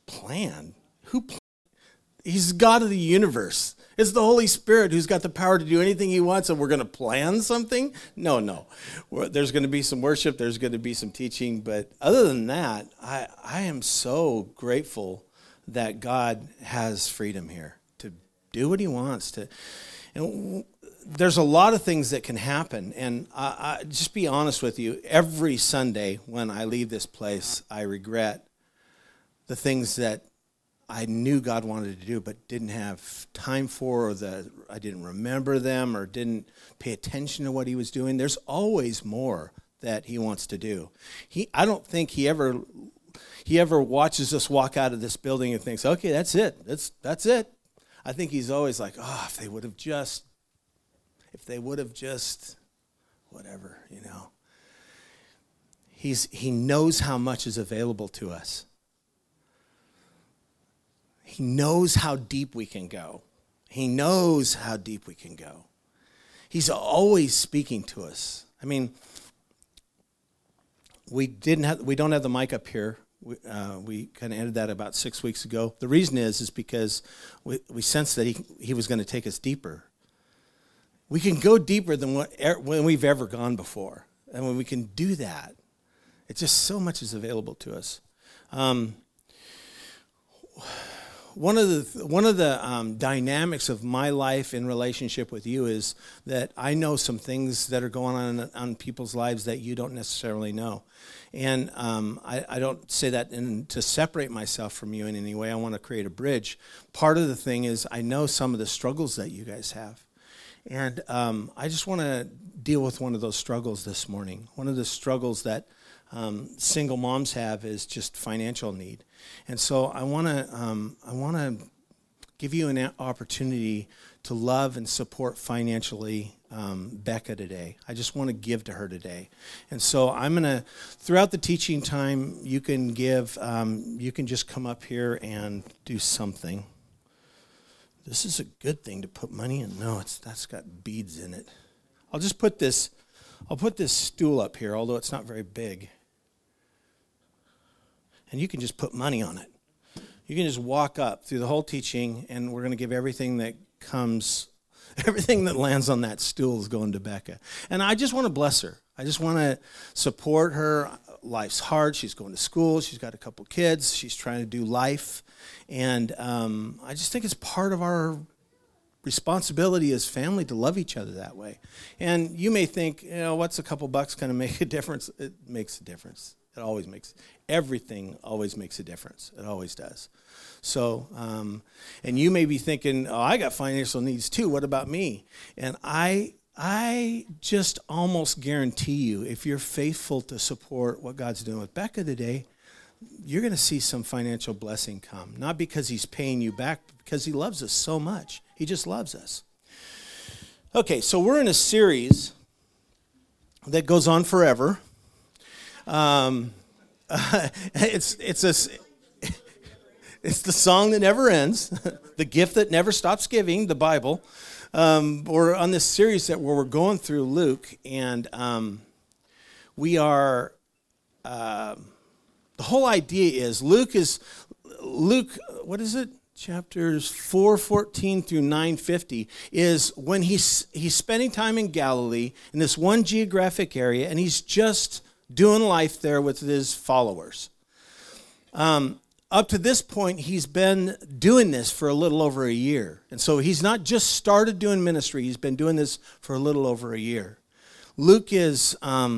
Plan? He's God of the universe. It's the Holy Spirit who's got the power to do anything he wants, and we're going to plan something? No. There's going to be some worship. There's going to be some teaching. But other than that, I am so grateful that God has freedom here to do what he wants. And there's a lot of things that can happen. And I just be honest with you, every Sunday when I leave this place, I regret the things that I knew God wanted to do, but didn't have time for, or that I didn't remember them, or didn't pay attention to what he was doing. There's always more that he wants to do. I don't think he ever watches us walk out of this building and thinks, okay, that's it. That's it. I think he's always like, oh, if they would have just, whatever, you know. He knows how much is available to us. He knows how deep we can go. He knows how deep we can go. He's always speaking to us. I mean, we don't have the mic up here. We kind of ended that about 6 weeks ago. The reason is because we sensed that he was going to take us deeper. We can go deeper than when we've ever gone before. And when we can do that, it's just so much is available to us. One of the dynamics of my life in relationship with you is that I know some things that are going on people's lives that you don't necessarily know. And I don't say that to separate myself from you in any way. I want to create a bridge. Part of the thing is I know some of the struggles that you guys have. And I just want to deal with one of those struggles this morning. One of the struggles that single moms have is just financial need. And so I want to give you an opportunity to love and support financially Becca today. I just want to give to her today. And so I'm going to, throughout the teaching time, you can give, you can just come up here and do something. This is a good thing to put money in. No, that's got beads in it. I'll put this stool up here, although it's not very big. And you can just put money on it. You can just walk up through the whole teaching, and we're going to give everything that lands on that stool is going to Becca. And I just want to bless her. I just want to support her. Life's hard. She's going to school. She's got a couple kids. She's trying to do life. And I just think it's part of our responsibility as family to love each other that way. And you may think, what's a couple bucks going to make a difference? It makes a difference. It always makes, everything always makes a difference. It always does. So, and you may be thinking, I got financial needs too. What about me? And I just almost guarantee you, if you're faithful to support what God's doing with Becca today, you're going to see some financial blessing come. Not because he's paying you back, but because he loves us so much. He just loves us. Okay, so we're in a series that goes on forever. It's the song that never ends, the gift that never stops giving, the Bible. We're on this series where we're going through Luke, and we are. The whole idea is Luke. What is it? Chapters 4:14 through 9:50 is when he's spending time in Galilee in this one geographic area, and he's just doing life there with his followers. Up to this point, he's been doing this for a little over a year. And so he's not just started doing ministry, he's been doing this for a little over a year. Luke has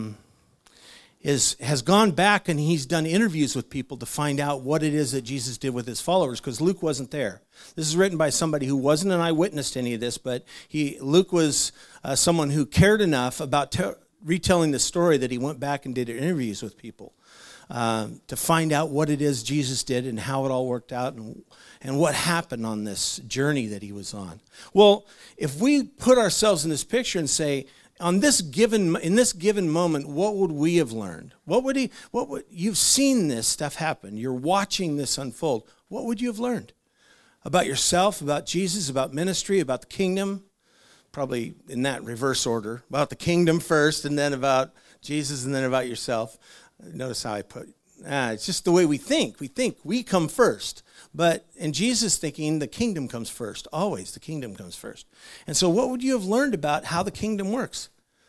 gone back and he's done interviews with people to find out what it is that Jesus did with his followers, because Luke wasn't there. This is written by somebody who wasn't an eyewitness to any of this, but Luke was someone who cared enough about retelling the story that he went back and did interviews with people to find out what it is Jesus did and how it all worked out and what happened on this journey that he was on. Well, if we put ourselves in this picture and say, in this given moment, what would we have learned? You've seen this stuff happen. You're watching this unfold. What would you have learned about yourself, about Jesus, about ministry, about the kingdom? Probably in that reverse order. About the kingdom first, and then about Jesus, and then about yourself. Notice how I put It's just the way we think. We think we come first. But in Jesus' thinking, the kingdom comes first. Always, the kingdom comes first. And so what would you have learned about how the kingdom works?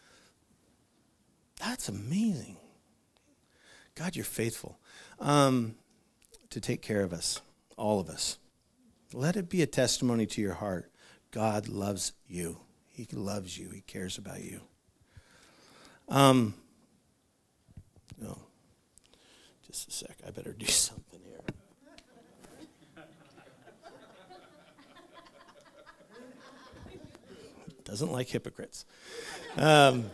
That's amazing. God, you're faithful to take care of us, all of us. Let it be a testimony to your heart. God loves you. He loves you. He cares about you. No. Just a sec. I better do something here. Doesn't like hypocrites. No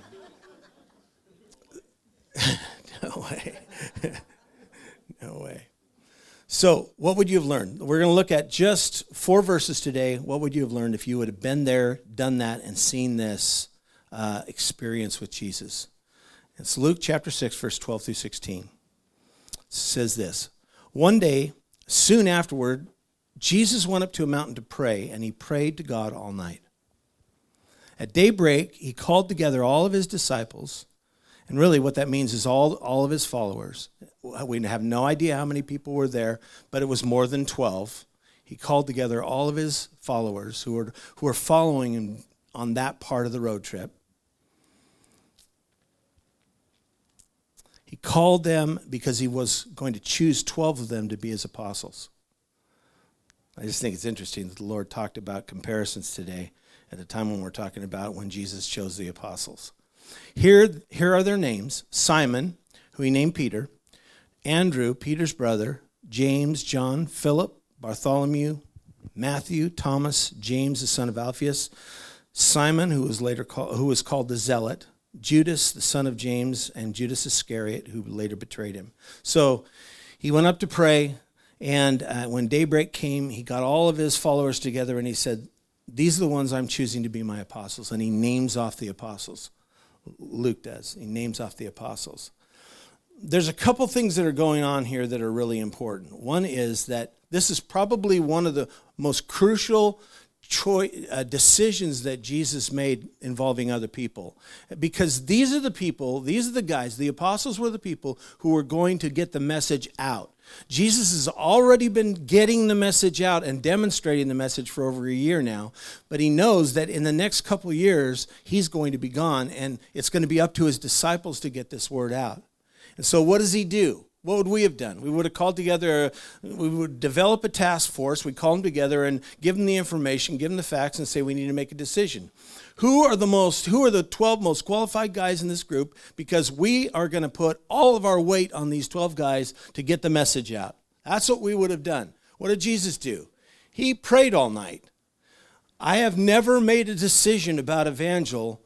way. No way. So what would you have learned? We're going to look at just 4 verses today. What would you have learned if you would have been there, done that, and seen this experience with Jesus? It's Luke chapter 6, verse 12 through 16. It says this: One day, soon afterward, Jesus went up to a mountain to pray, and he prayed to God all night. At daybreak, he called together all of his disciples, and really what that means is all of his followers. We have no idea how many people were there, but it was more than 12. He called together all of his followers who were following him on that part of the road trip. He called them because he was going to choose 12 of them to be his apostles. I just think it's interesting that the Lord talked about comparisons today at the time when we're talking about when Jesus chose the apostles. Here are their names: Simon, who he named Peter; Andrew, Peter's brother; James, John, Philip, Bartholomew, Matthew, Thomas, James the son of Alphaeus; Simon, who was called the Zealot; Judas, the son of James; and Judas Iscariot, who later betrayed him. So he went up to pray, and when daybreak came, he got all of his followers together, and he said, "These are the ones I'm choosing to be my apostles." And he names off the apostles. Luke does. He names off the apostles. There's a couple things that are going on here that are really important. One is that this is probably one of the most crucial decisions that Jesus made involving other people. Because these are the guys, the apostles were the people who were going to get the message out. Jesus has already been getting the message out and demonstrating the message for over a year now, but he knows that in the next couple of years, he's going to be gone, and it's going to be up to his disciples to get this word out. And so what does he do? What would we have done? We would have called together, we would develop a task force, we'd call them together and give them the information, give them the facts, and say we need to make a decision. Who are the 12 most qualified guys in this group? Because we are going to put all of our weight on these 12 guys to get the message out. That's what we would have done. What did Jesus do? He prayed all night. I have never made a decision about evangel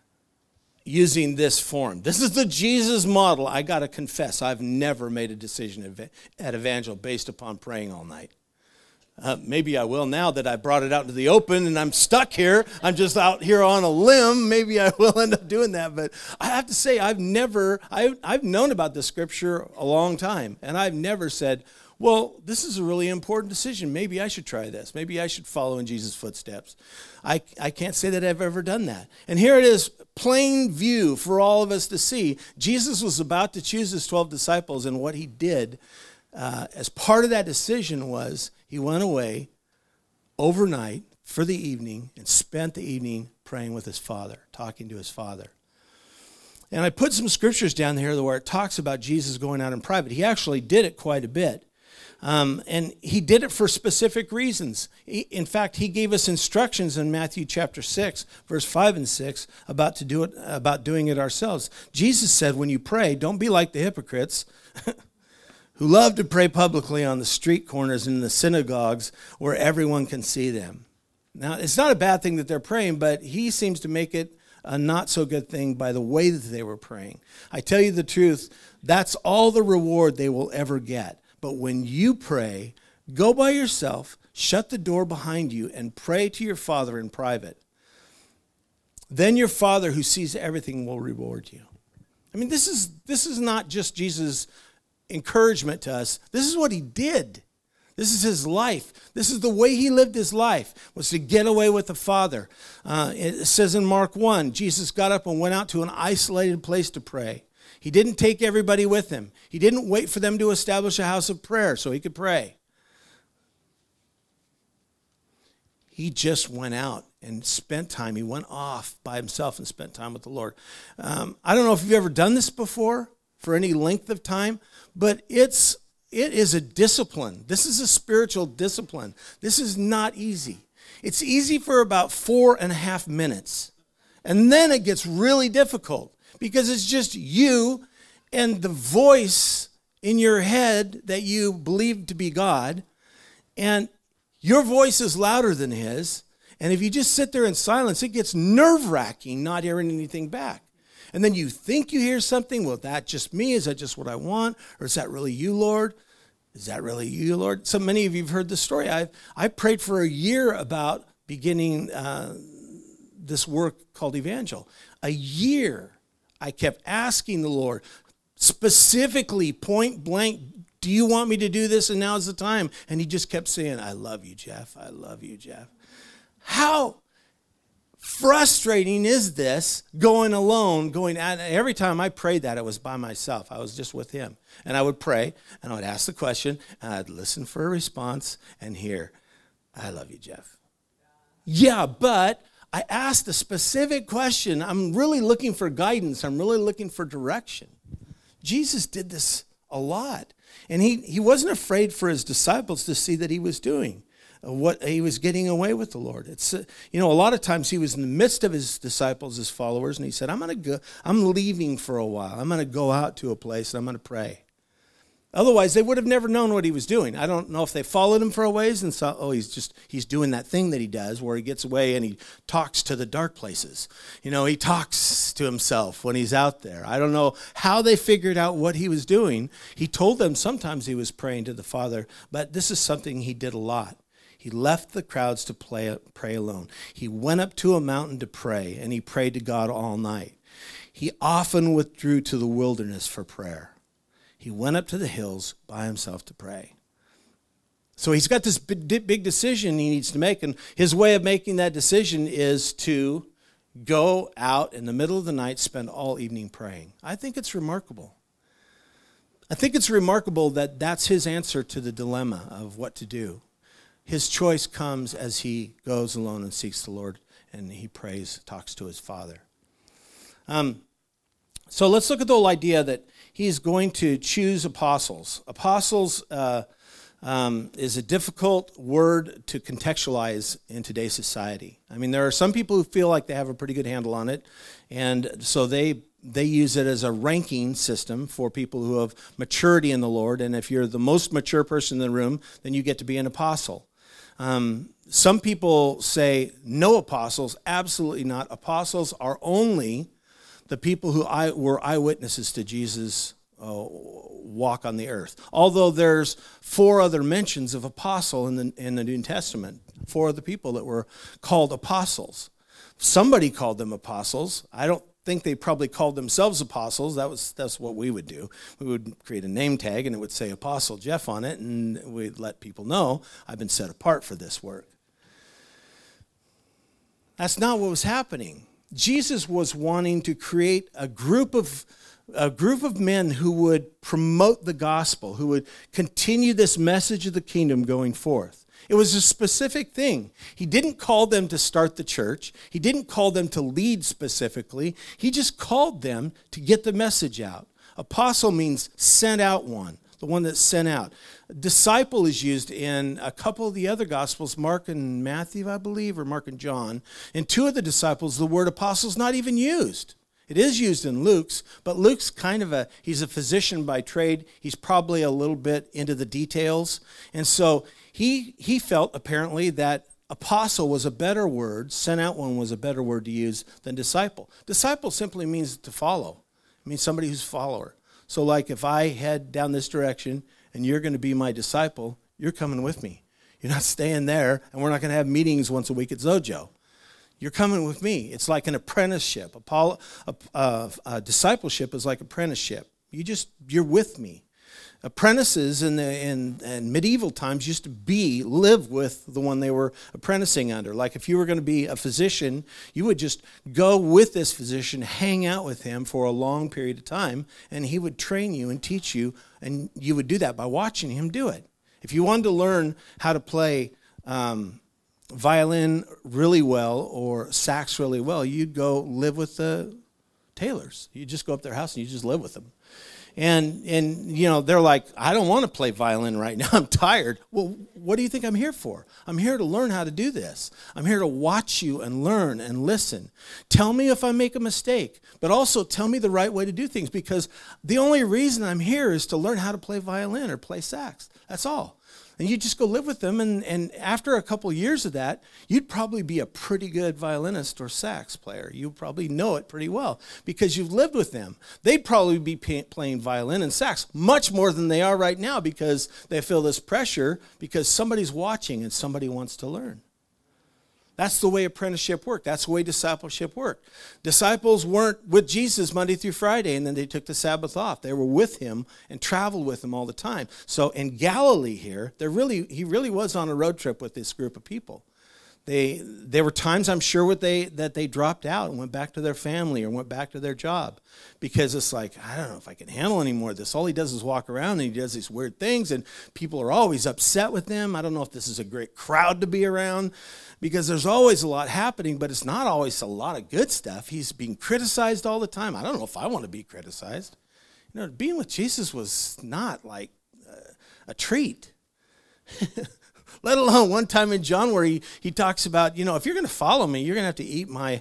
using this form. This is the Jesus model. I got to confess, I've never made a decision at evangel based upon praying all night. Maybe I will now that I brought it out into the open and I'm stuck here. I'm just out here on a limb. Maybe I will end up doing that. But I have to say, I've known about this scripture a long time, and I've never said, well, this is a really important decision. Maybe I should try this. Maybe I should follow in Jesus' footsteps. I can't say that I've ever done that. And here it is, plain view for all of us to see. Jesus was about to choose his 12 disciples, and what he did as part of that decision was he went away overnight for the evening and spent the evening praying with his Father, talking to his Father. And I put some scriptures down here where it talks about Jesus going out in private. He actually did it quite a bit. And he did it for specific reasons. In fact, he gave us instructions in Matthew chapter 6, verse 5 and 6, about doing it ourselves. Jesus said, when you pray, don't be like the hypocrites who love to pray publicly on the street corners and in the synagogues where everyone can see them. Now, it's not a bad thing that they're praying, but he seems to make it a not so good thing by the way that they were praying. I tell you the truth, that's all the reward they will ever get. But when you pray, go by yourself, shut the door behind you, and pray to your Father in private. Then your Father who sees everything will reward you. I mean, this is not just Jesus' encouragement to us. This is what he did. This is his life. This is the way he lived his life, was to get away with the Father. It says in Mark 1, Jesus got up and went out to an isolated place to pray. He didn't take everybody with him. He didn't wait for them to establish a house of prayer so he could pray. He just went out and spent time. He went off by himself and spent time with the Lord. I don't know if you've ever done this before for any length of time, but it is a discipline. This is a spiritual discipline. This is not easy. It's easy for about 4.5 minutes. And then it gets really difficult because it's just you and the voice in your head that you believe to be God. And your voice is louder than his. And if you just sit there in silence, it gets nerve-wracking not hearing anything back. And then you think you hear something. Well, that just me? Is that just what I want? Or is that really you, Lord? Is that really you, Lord? So many of you have heard the story. I prayed for a year about beginning this work called Evangel. A year I kept asking the Lord, specifically, point blank, do you want me to do this? And now's the time. And he just kept saying, I love you, Jeff. I love you, Jeff. How frustrating is this going alone, every time I prayed that, it was by myself. I was just with him. And I would pray, and I would ask the question, and I'd listen for a response, and hear, I love you, Jeff. Yeah, but I asked a specific question. I'm really looking for guidance. I'm really looking for direction. Jesus did this a lot. And he wasn't afraid for his disciples to see that he was doing what he was getting away with the Lord. It's a lot of times he was in the midst of his disciples, his followers, and he said, I'm leaving for a while. I'm going to go out to a place and I'm going to pray. Otherwise, they would have never known what he was doing. I don't know if they followed him for a ways and saw, he's doing that thing that he does where he gets away and he talks to the dark places. He talks to himself when he's out there. I don't know how they figured out what he was doing. He told them sometimes he was praying to the Father, but this is something he did a lot. He left the crowds to pray alone. He went up to a mountain to pray, and he prayed to God all night. He often withdrew to the wilderness for prayer. He went up to the hills by himself to pray. So he's got this big decision he needs to make, and his way of making that decision is to go out in the middle of the night, spend all evening praying. I think it's remarkable. I think it's remarkable that that's his answer to the dilemma of what to do. His choice comes as he goes alone and seeks the Lord, and he prays, talks to his Father. So let's look at the whole idea that he's going to choose apostles. Apostles is a difficult word to contextualize in today's society. I mean, there are some people who feel like they have a pretty good handle on it, and so they use it as a ranking system for people who have maturity in the Lord, and if you're the most mature person in the room, then you get to be an apostle. Some people say, no apostles, absolutely not. Apostles are only the people who were eyewitnesses to Jesus' walk on the earth. Although there's 4 other mentions of apostle in the New Testament, 4 other people that were called apostles. Somebody called them apostles. I don't think they probably called themselves apostles. That's what we would do. We would create a name tag, and it would say Apostle Jeff on it, and we'd let people know I've been set apart for this work. That's not what was happening. Jesus was wanting to create a group of men who would promote the gospel, who would continue this message of the kingdom going forth. It was a specific thing. He didn't call them to start the church. He didn't call them to lead specifically. He just called them to get the message out. Apostle means sent out one, the one that's sent out. Disciple is used in a couple of the other Gospels, Mark and Matthew, I believe, or Mark and John. In 2 of the disciples, the word apostle is not even used. It is used in Luke's, but Luke's he's a physician by trade. He's probably a little bit into the details. And so he felt apparently that apostle was a better word, sent out one was a better word to use than disciple. Disciple simply means to follow. It means somebody who's a follower. So like if I head down this direction and you're going to be my disciple, you're coming with me. You're not staying there, and we're not going to have meetings once a week at Zojo. You're coming with me. It's like an apprenticeship. Discipleship is like apprenticeship. You're with me. apprentices in medieval times used to live with the one they were apprenticing under. Like if you were going to be a physician, you would just go with this physician, hang out with him for a long period of time, and he would train you and teach you, and you would do that by watching him do it. If you wanted to learn how to play violin really well or sax really well, you'd go live with the Taylors. You just go up their house and you just live with them. And you know, they're like, I don't want to play violin right now. I'm tired. Well, what do you think I'm here for? I'm here to learn how to do this. I'm here to watch you and learn and listen. Tell me if I make a mistake, but also tell me the right way to do things, because the only reason I'm here is to learn how to play violin or play sax. That's all. And you just go live with them, and after a couple years of that, you'd probably be a pretty good violinist or sax player. You probably know it pretty well because you've lived with them. They'd probably be playing violin and sax much more than they are right now because they feel this pressure because somebody's watching and somebody wants to learn. That's the way apprenticeship worked. That's the way discipleship worked. Disciples weren't with Jesus Monday through Friday, and then they took the Sabbath off. They were with him and traveled with him all the time. So in Galilee here, he really was on a road trip with this group of people. There were times, I'm sure, that they dropped out and went back to their family or went back to their job because it's like, I don't know if I can handle any more of this. All he does is walk around and he does these weird things, and people are always upset with him. I don't know if this is a great crowd to be around because there's always a lot happening, but it's not always a lot of good stuff. He's being criticized all the time. I don't know if I want to be criticized. You know, being with Jesus was not like a treat. Let alone one time in John where he talks about, you know, if you're going to follow me, you're going to have to eat my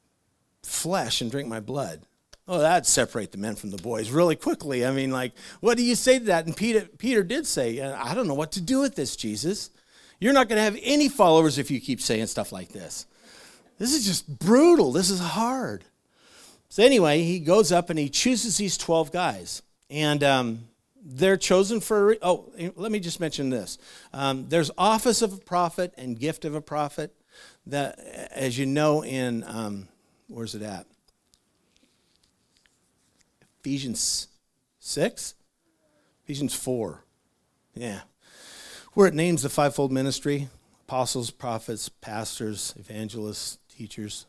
flesh and drink my blood. Oh, that'd separate the men from the boys really quickly. I mean, like, what do you say to that? And Peter did say, I don't know what to do with this, Jesus. You're not going to have any followers if you keep saying stuff like this. This is just brutal. This is hard. So anyway, he goes up and he chooses these 12 guys. And they're chosen for, let me just mention this. There's office of a prophet and gift of a prophet. That, as you know, in, where's it at? Ephesians 6? Ephesians 4. Yeah. Where it names the fivefold ministry: apostles, prophets, pastors, evangelists, teachers.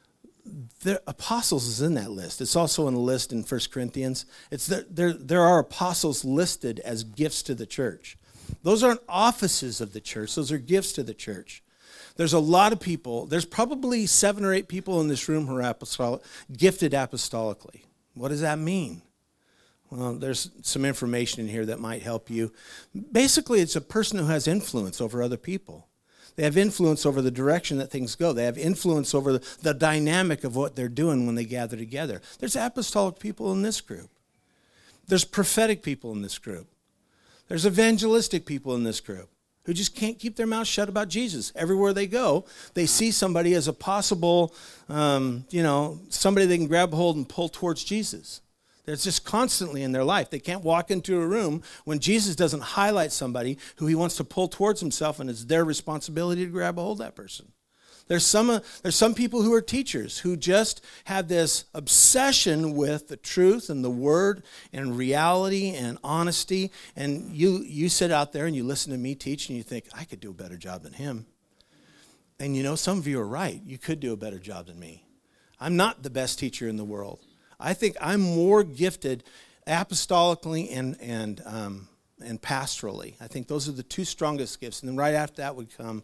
Apostles is in that list. It's also in the list in 1 Corinthians. There are apostles listed as gifts to the church. Those aren't offices of the church. Those are gifts to the church. There's a lot of people. There's probably 7 or 8 people in this room who are gifted apostolically. What does that mean? Well, there's some information in here that might help you. Basically, it's a person who has influence over other people. They have influence over the direction that things go. They have influence over the dynamic of what they're doing when they gather together. There's apostolic people in this group. There's prophetic people in this group. There's evangelistic people in this group who just can't keep their mouth shut about Jesus. Everywhere they go, they see somebody as a possible, somebody they can grab hold and pull towards Jesus. It's just constantly in their life. They can't walk into a room when Jesus doesn't highlight somebody who he wants to pull towards himself, and it's their responsibility to grab a hold of that person. There's some people who are teachers who just have this obsession with the truth and the word and reality and honesty, and you sit out there and you listen to me teach and you think, I could do a better job than him. And you know, some of you are right. You could do a better job than me. I'm not the best teacher in the world. I think I'm more gifted apostolically and pastorally. I think those are the 2 strongest gifts. And then right after that would come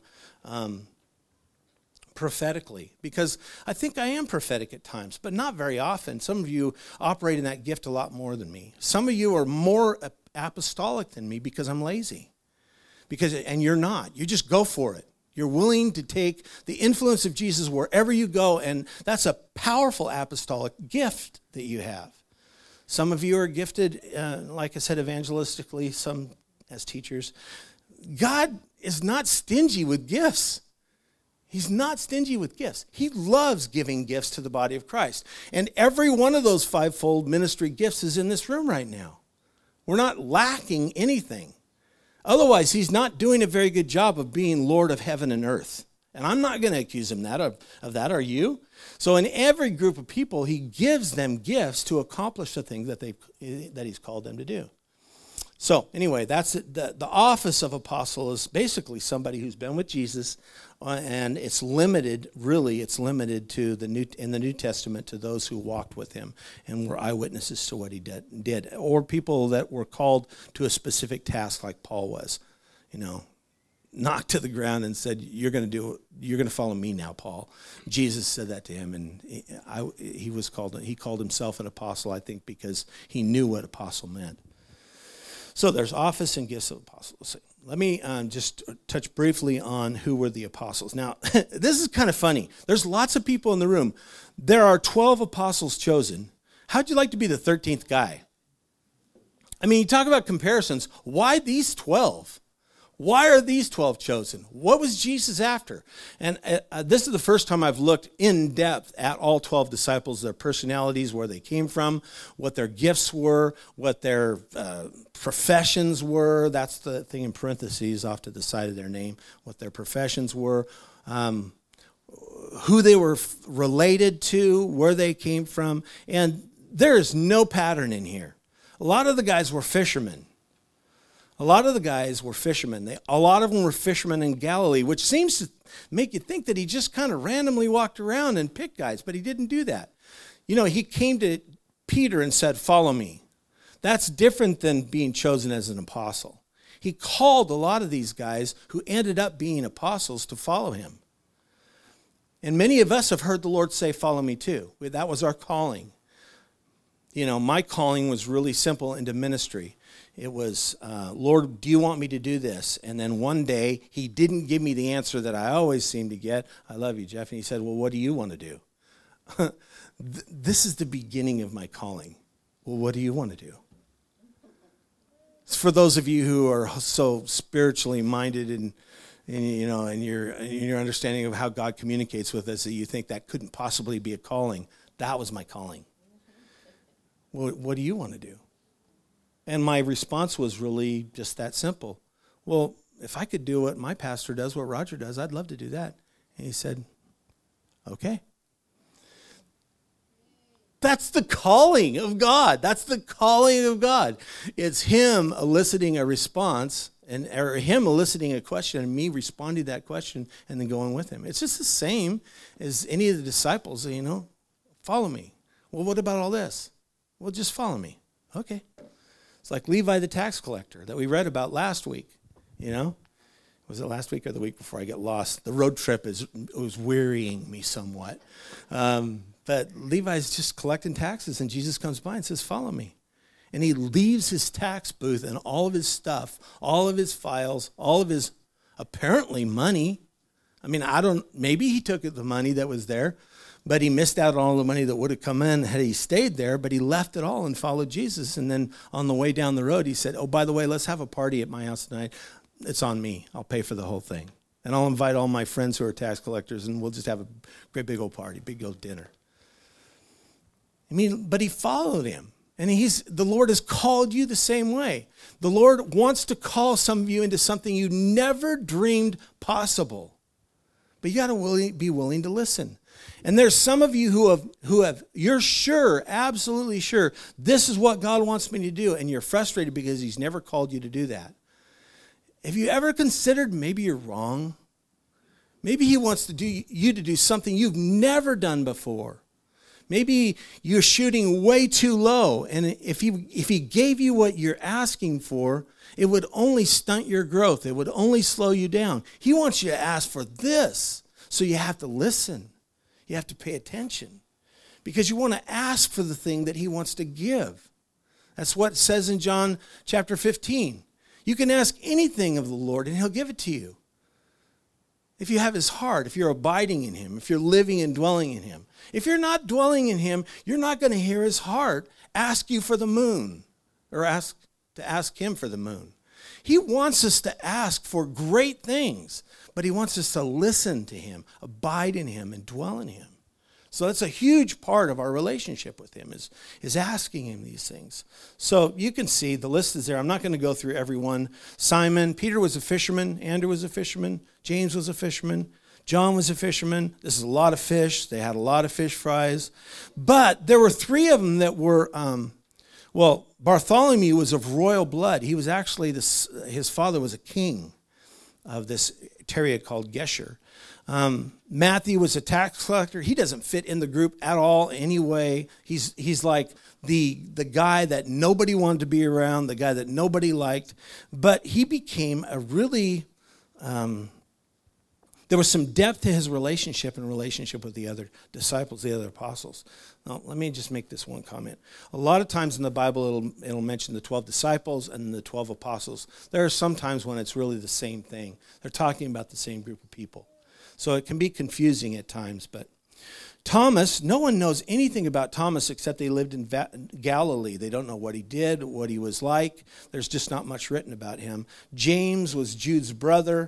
prophetically, because I think I am prophetic at times, but not very often. Some of you operate in that gift a lot more than me. Some of you are more apostolic than me because I'm lazy. And you're not. You just go for it. You're willing to take the influence of Jesus wherever you go, and that's a powerful apostolic gift that you have. Some of you are gifted, like I said, evangelistically, some as teachers. God is not stingy with gifts. He's not stingy with gifts. He loves giving gifts to the body of Christ. And every one of those fivefold ministry gifts is in this room right now. We're not lacking anything. Otherwise, he's not doing a very good job of being Lord of heaven and earth. And I'm not going to accuse him of that, are you? So in every group of people, he gives them gifts to accomplish the thing that he's called them to do. So anyway, that's it. The office of apostle is basically somebody who's been with Jesus, and it's limited. Really, it's limited to in the New Testament to those who walked with him and were eyewitnesses to what he did, or people that were called to a specific task, like Paul was. Knocked to the ground and said, "You're going to follow me now, Paul." Jesus said that to him, and he called himself an apostle, I think, because he knew what apostle meant. So there's office and gifts of apostles. Let me just touch briefly on who were the apostles. Now, this is kind of funny. There's lots of people in the room. There are 12 apostles chosen. How'd you like to be the 13th guy? I mean, you talk about comparisons. Why these 12? Why are these 12 chosen? What was Jesus after? And this is the first time I've looked in depth at all 12 disciples, their personalities, where they came from, what their gifts were, what their professions were. That's the thing in parentheses off to the side of their name, what their professions were, who they were related to, where they came from. And there is no pattern in here. A lot of the guys were fishermen. A lot of the guys were fishermen. A lot of them were fishermen in Galilee, which seems to make you think that he just kind of randomly walked around and picked guys, but he didn't do that. He came to Peter and said, "Follow me." That's different than being chosen as an apostle. He called a lot of these guys who ended up being apostles to follow him. And many of us have heard the Lord say, "Follow me too." That was our calling. My calling was really simple into ministry. It was, "Lord, do you want me to do this?" And then one day, he didn't give me the answer that I always seem to get. "I love you, Jeff." And he said, "Well, what do you want to do?" This is the beginning of my calling. Well, what do you want to do? It's for those of you who are so spiritually minded and your understanding of how God communicates with us, that you think that couldn't possibly be a calling. That was my calling. Well, what do you want to do? And my response was really just that simple. "Well, if I could do what my pastor does, what Roger does, I'd love to do that." And he said, "Okay." That's the calling of God. That's the calling of God. It's him eliciting a response, or him eliciting a question and me responding to that question and then going with him. It's just the same as any of the disciples, "Follow me." "Well, what about all this?" "Well, just follow me." "Okay." It's like Levi the tax collector that we read about last week, Was it last week or the week before? I get lost. The road trip was wearying me somewhat. But Levi's just collecting taxes, and Jesus comes by and says, "Follow me." And he leaves his tax booth and all of his stuff, all of his files, all of his apparently money. I mean, maybe he took the money that was there, but he missed out on all the money that would have come in had he stayed there, but he left it all and followed Jesus. And then on the way down the road, he said, "Oh, by the way, let's have a party at my house tonight. It's on me. I'll pay for the whole thing. And I'll invite all my friends who are tax collectors, and we'll just have a great big old party, big old dinner." But he followed him. And the Lord has called you the same way. The Lord wants to call some of you into something you never dreamed possible. But you got to be willing to listen. And there's some of you you're sure, absolutely sure, this is what God wants me to do, and you're frustrated because he's never called you to do that. Have you ever considered maybe you're wrong? Maybe he wants you to do something you've never done before. Maybe you're shooting way too low, and if he gave you what you're asking for, it would only stunt your growth. It would only slow you down. He wants you to ask for this, so you have to listen. You have to pay attention because you want to ask for the thing that he wants to give. That's what it says in John chapter 15. You can ask anything of the Lord and he'll give it to you. If you have his heart, if you're abiding in him, if you're living and dwelling in him. If you're not dwelling in him, you're not going to hear his heart ask you for the moon or ask him for the moon. He wants us to ask for great things, but he wants us to listen to him, abide in him, and dwell in him. So that's a huge part of our relationship with him is asking him these things. So you can see the list is there. I'm not going to go through every one. Peter was a fisherman. Andrew was a fisherman. James was a fisherman. John was a fisherman. This is a lot of fish. They had a lot of fish fries. But there were three of them that were Well, Bartholomew was of royal blood. He was actually, his father was a king of this area called Gesher. Matthew was a tax collector. He doesn't fit in the group at all anyway. He's like the guy that nobody wanted to be around, the guy that nobody liked. But he became a really, there was some depth to his relationship with the other disciples, the other apostles. Now, let me just make this one comment. A lot of times in the Bible, it'll mention the 12 disciples and the 12 apostles. There are some times when it's really the same thing. They're talking about the same group of people. So it can be confusing at times. But Thomas, no one knows anything about Thomas except they lived in Galilee. They don't know what he did, what he was like. There's just not much written about him. James was Jude's brother.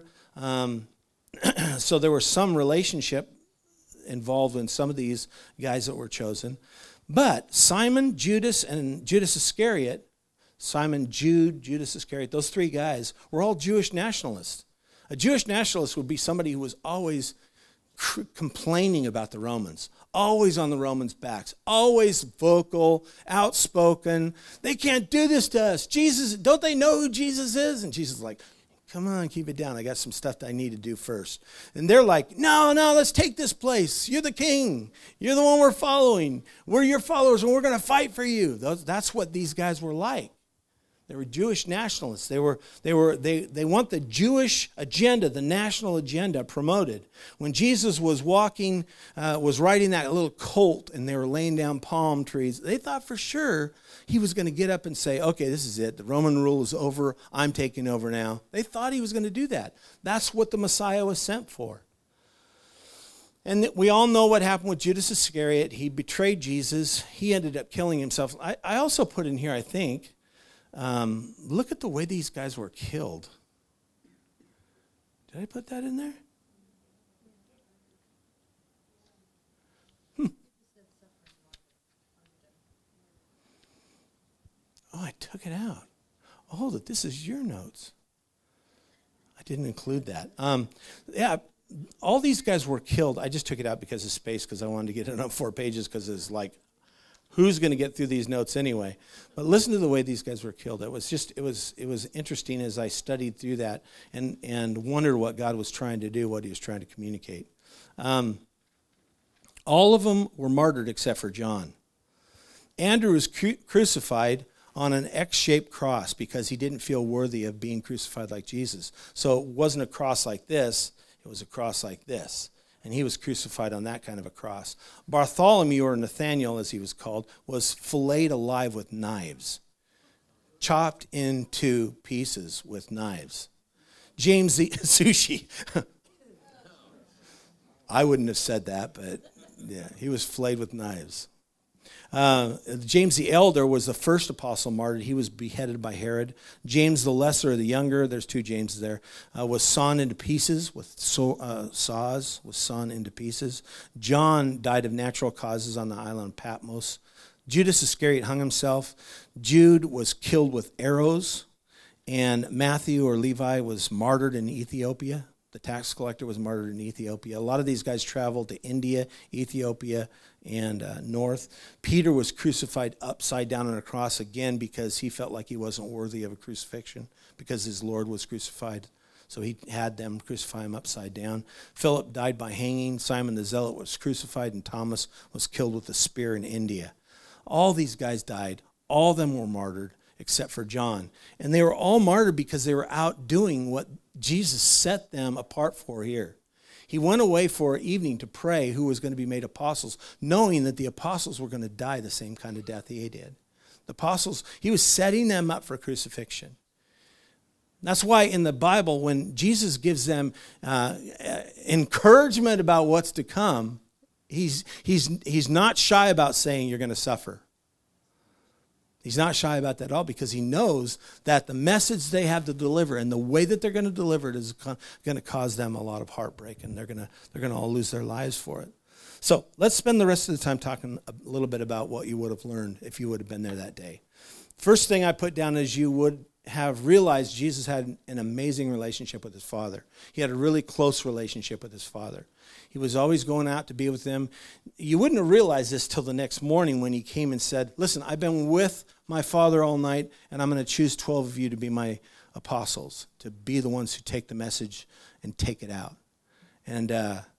So there was some relationship involved in some of these guys that were chosen. But Simon, Judas, and Judas Iscariot, Simon, Jude, Judas Iscariot, those three guys were all Jewish nationalists. A Jewish nationalist would be somebody who was always complaining about the Romans, always on the Romans' backs, always vocal, outspoken. They can't do this to us. Jesus, don't they know who Jesus is? And Jesus is like, come on, keep it down. I got some stuff that I need to do first. And they're like, no, let's take this place. You're the king. You're the one we're following. We're your followers, and we're going to fight for you. That's what these guys were like. They were Jewish nationalists. They want the Jewish agenda, the national agenda promoted. When Jesus was riding that little colt and they were laying down palm trees, they thought for sure he was going to get up and say, okay, this is it. The Roman rule is over. I'm taking over now. They thought he was going to do that. That's what the Messiah was sent for. And we all know what happened with Judas Iscariot. He betrayed Jesus. He ended up killing himself. I also put in here, I think, look at the way these guys were killed. Did I put that in there? Oh, I took it out. Oh, hold it. This is your notes. I didn't include that. Yeah, all these guys were killed. I just took it out because of space, because I wanted to get it on 4 pages, because it's like, who's going to get through these notes anyway? But listen to the way these guys were killed. It was interesting as I studied through that and wondered what God was trying to do, what he was trying to communicate. All of them were martyred except for John. Andrew was crucified on an X-shaped cross because he didn't feel worthy of being crucified like Jesus. So it wasn't a cross like this, it was a cross like this. And he was crucified on that kind of a cross. Bartholomew, or Nathaniel as he was called, was filleted alive with knives, chopped into pieces with knives. James the sushi. I wouldn't have said that, but yeah, he was filleted with knives. James the elder was the first apostle martyred. He was beheaded by Herod. James the lesser, or the younger, there's 2 Jameses there, was sawn into pieces with saws, was sawn into pieces. John died of natural causes on the island of Patmos. Judas Iscariot hung himself. Jude was killed with arrows. And Matthew, or Levi, was martyred in Ethiopia. The tax collector was martyred in Ethiopia. A lot of these guys traveled to India, Ethiopia, and north. Peter was crucified upside down on a cross again because he felt like he wasn't worthy of a crucifixion because his Lord was crucified. So he had them crucify him upside down. Philip died by hanging. Simon the Zealot was crucified, and Thomas was killed with a spear in India. All these guys died. All of them were martyred except for John. And they were all martyred because they were out doing what Jesus set them apart for here. He went away for evening to pray who was going to be made apostles, knowing that the apostles were going to die the same kind of death he did. The apostles, he was setting them up for crucifixion. That's why in the Bible, when Jesus gives them encouragement about what's to come, he's not shy about saying you're going to suffer. He's not shy about that at all because he knows that the message they have to deliver and the way that they're going to deliver it is going to cause them a lot of heartbreak, and they're going to all lose their lives for it. So let's spend the rest of the time talking a little bit about what you would have learned if you would have been there that day. First thing I put down is you would have realized Jesus had an amazing relationship with his Father. He had a really close relationship with his Father. He was always going out to be with them. You wouldn't have realized this till the next morning when he came and said, listen, I've been with my Father all night, and I'm going to choose 12 of you to be my apostles, to be the ones who take the message and take it out. And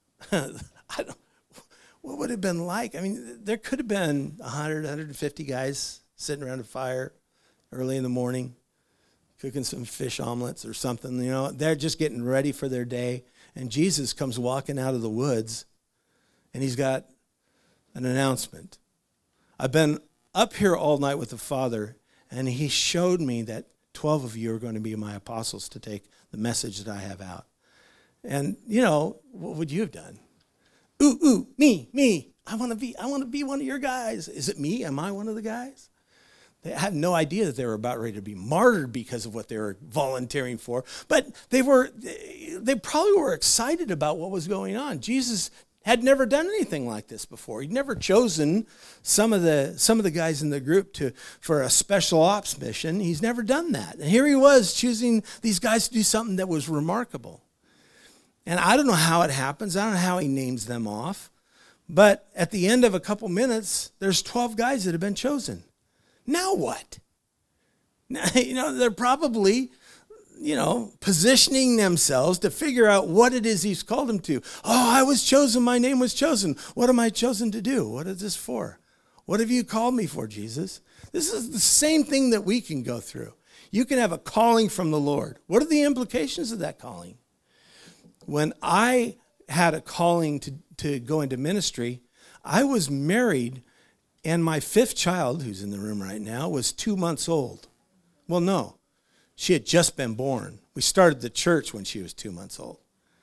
what would it have been like? I mean, there could have been 100, 150 guys sitting around a fire early in the morning, cooking some fish omelets or something. You know, they're just getting ready for their day. And Jesus comes walking out of the woods, and he's got an announcement. I've been up here all night with the Father, and he showed me that 12 of you are going to be my apostles to take the message that I have out. And, you know, what would you have done? Ooh, me. I want to be one of your guys. Is it me? Am I one of the guys? They had no idea that they were about ready to be martyred because of what they were volunteering for. But they probably were excited about what was going on. Jesus had never done anything like this before. He'd never chosen some of the guys in the group for a special ops mission. He's never done that. And here he was choosing these guys to do something that was remarkable. And I don't know how it happens. I don't know how he names them off. But at the end of a couple minutes, there's 12 guys that have been chosen. Now what? Now, you know, they're probably, you know, positioning themselves to figure out what it is he's called them to. Oh, I was chosen. My name was chosen. What am I chosen to do? What is this for? What have you called me for, Jesus? This is the same thing that we can go through. You can have a calling from the Lord. What are the implications of that calling? When I had a calling to go into ministry, I was married, and my fifth child, who's in the room right now, was 2 months old. Well, no, she had just been born. We started the church when she was 2 months old.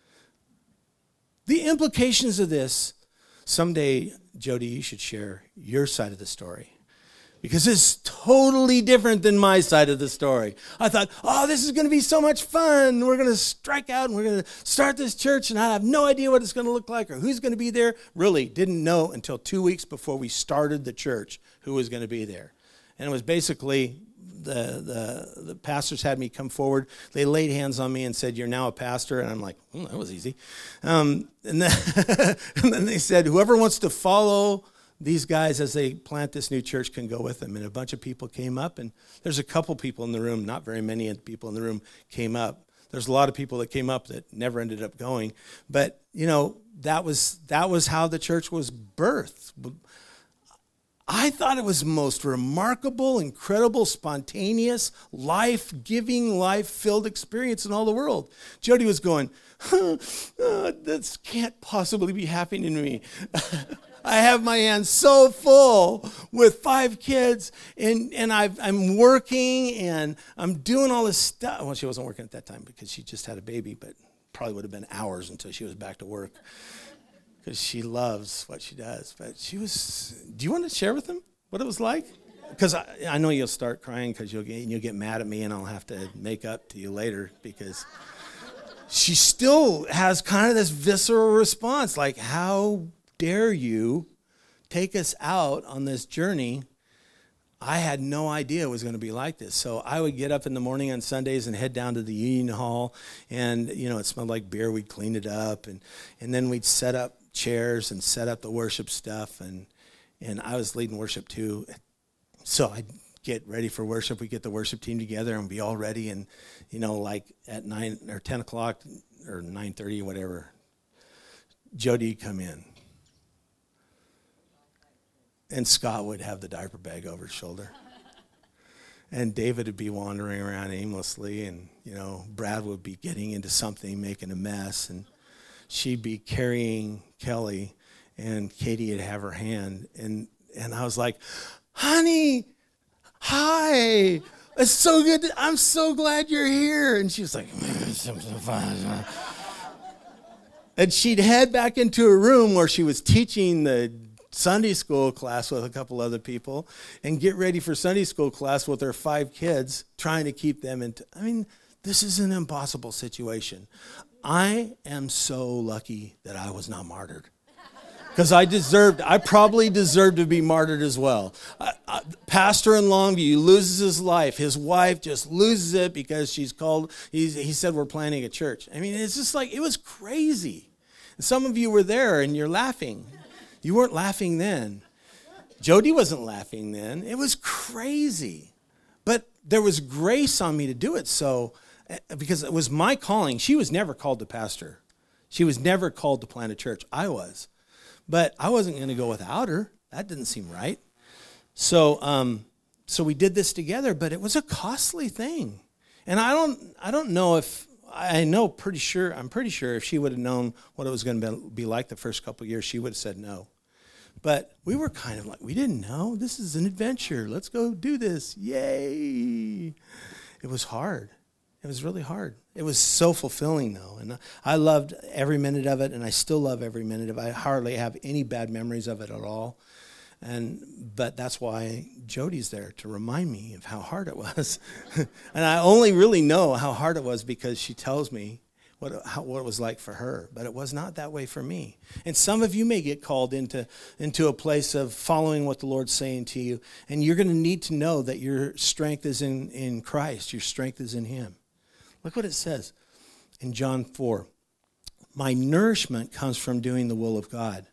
The implications of this, someday, Jody, you should share your side of the story, because it's totally different than my side of the story. I thought, oh, this is going to be so much fun. We're going to strike out and we're going to start this church, and I have no idea what it's going to look like or who's going to be there. Really didn't know until 2 weeks before we started the church who was going to be there. And it was basically the pastors had me come forward. They laid hands on me and said, you're now a pastor. And I'm like, that was easy. And then they said, whoever wants to follow these guys as they plant this new church can go with them. And a bunch of people came up, and there's a couple people in the room, not very many people in the room came up. There's a lot of people that came up that never ended up going. But, you know, that was how the church was birthed. I thought it was the most remarkable, incredible, spontaneous, life-giving, life-filled experience in all the world. Jody was going, this can't possibly be happening to me. I have my hands so full with 5 kids, and I'm working, and I'm doing all this stuff. Well, she wasn't working at that time because she just had a baby, but probably would have been hours until she was back to work because she loves what she does. But she was, do you want to share with them what it was like? Because I know you'll start crying because you'll get mad at me, and I'll have to make up to you later because she still has kind of this visceral response, like, how dare you take us out on this journey? I had no idea it was going to be like this. So I would get up in the morning on Sundays and head down to the Union Hall, and, you know, it smelled like beer. We'd clean it up, and then we'd set up chairs and set up the worship stuff, and I was leading worship too. So I'd get ready for worship. We'd get the worship team together and be all ready, and, you know, like at 9 or 10 o'clock or 9:30 or whatever, Jody'd come in. And Scott would have the diaper bag over his shoulder. And David would be wandering around aimlessly, and, you know, Brad would be getting into something, making a mess, and she'd be carrying Kelly, and Katie would have her hand. And I was like, honey, hi. It's so good. I'm so glad you're here. And she was like, and she'd head back into a room where she was teaching the Sunday school class with a couple other people and get ready for Sunday school class with her 5 kids, trying to keep them into, I mean, this is an impossible situation. I am so lucky that I was not martyred. Because I probably deserved to be martyred as well. Pastor in Longview loses his life. His wife just loses it because he said we're planning a church. I mean, it's just like, it was crazy. Some of you were there and you're laughing. You weren't laughing then. Jody wasn't laughing then. It was crazy. But there was grace on me to do it because it was my calling. She was never called to pastor. She was never called to plant a church. I was. But I wasn't going to go without her. That didn't seem right. So we did this together, but it was a costly thing. And I'm pretty sure if she would have known what it was going to be like the first couple of years, she would have said no. But we were kind of like, we didn't know. This is an adventure. Let's go do this. Yay. It was hard. It was really hard. It was so fulfilling, though. And I loved every minute of it, and I still love every minute of it. I hardly have any bad memories of it at all. But that's why Jody's there, to remind me of how hard it was. And I only really know how hard it was because she tells me what it was like for her. But it was not that way for me. And some of you may get called into a place of following what the Lord's saying to you, and you're going to need to know that your strength is in Christ. Your strength is in Him. Look what it says in John 4. My nourishment comes from doing the will of God.